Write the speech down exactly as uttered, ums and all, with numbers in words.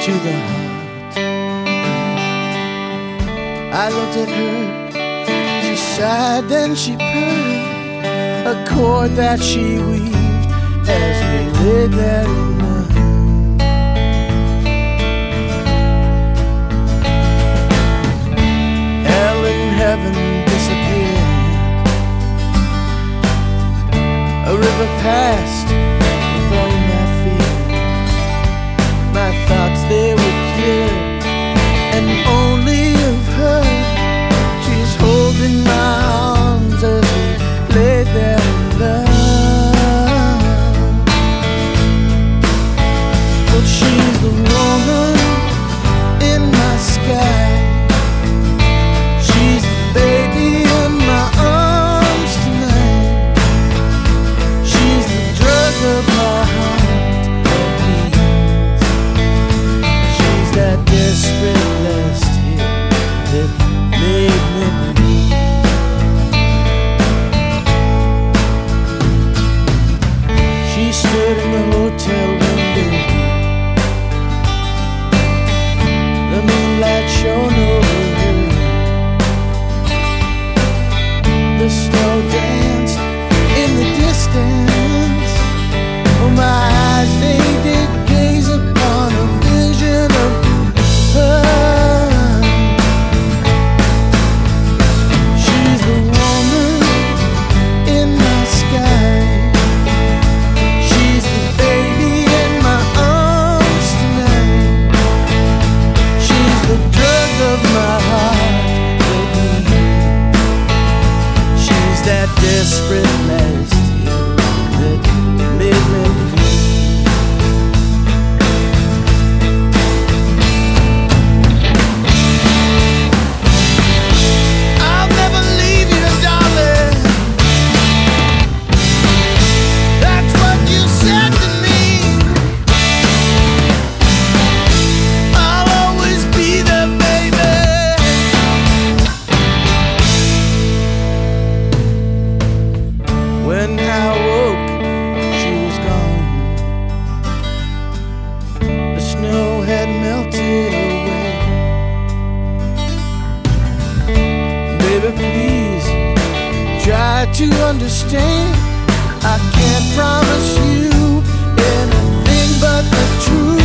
to the heart. I looked at her, she sighed, then she purred, a chord that she weaved as we lay there in the hell and heaven disappeared. A river passed from my feet. My thoughts, they were clear, and only of her. She's holding my arms as we lay there in love. But she's the woman in my sky. She's the baby in my arms tonight. She's the drug of my heart that bleeds. She's that desperate last hit that made me bleed. She stood in the hotel window, the moonlight shone over her. The snow danced in the distance. Oh, my eyes, they did gaze upon a vision of her. She's the woman in my sky. She's the baby in my arms tonight. She's the drug of my heart that bleeds. She's that desperate last hit that made me bleed. I'll never leave you, darling. That's what you said to me. I'll always be there, baby. When I woke, she was gone. The snow had melted away. Baby, please try to understand. I can't promise you anything but the truth.